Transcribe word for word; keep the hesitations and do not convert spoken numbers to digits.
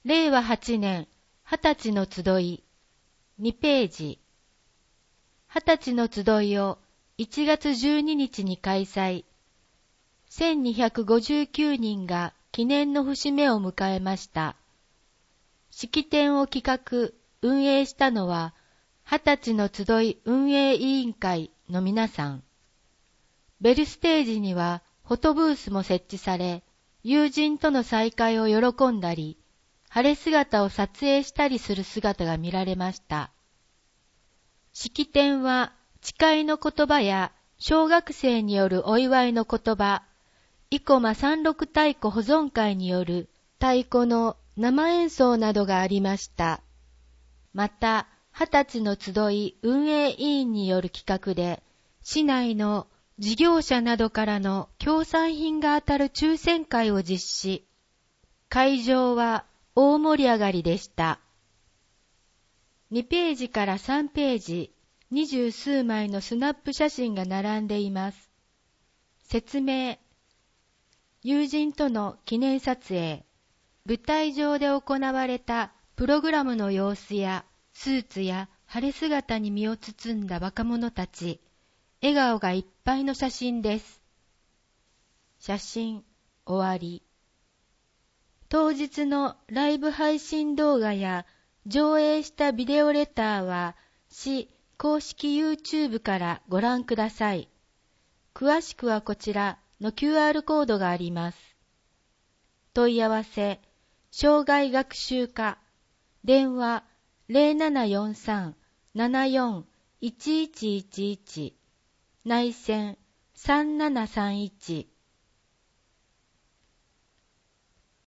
れいわはちねんはたちの集いにページ。はたちの集いをいちがつじゅうににちに開催。せんにひゃくごじゅうきゅうにんが記念の節目を迎えました。式典を企画、運営したのは、はたちの集い運営委員会の皆さん。ベルステージにはフォトブースも設置され、友人との再会を喜んだり、晴れ姿を撮影したりする姿が見られました。式典は誓いの言葉や小学生によるお祝いの言葉、生駒三六太鼓保存会による太鼓の生演奏などがありました。また、はたちの集い運営委員による企画で、市内の事業者などからの協賛品が当たる抽選会を実施。会場は大盛り上がりでした。にページからさんページ、二十数枚のスナップ写真が並んでいます。説明。友人との記念撮影。舞台上で行われたプログラムの様子や、スーツや晴れ姿に身を包んだ若者たち。笑顔がいっぱいの写真です。写真、終わり。当日のライブ配信動画や上映したビデオレターは市公式 YouTube からご覧ください。詳しくはこちらの キューアール コードがあります。問い合わせ、障害学習課、電話 ゼロななよんさん ななよん いちいちいちいち、内線さんななさんいち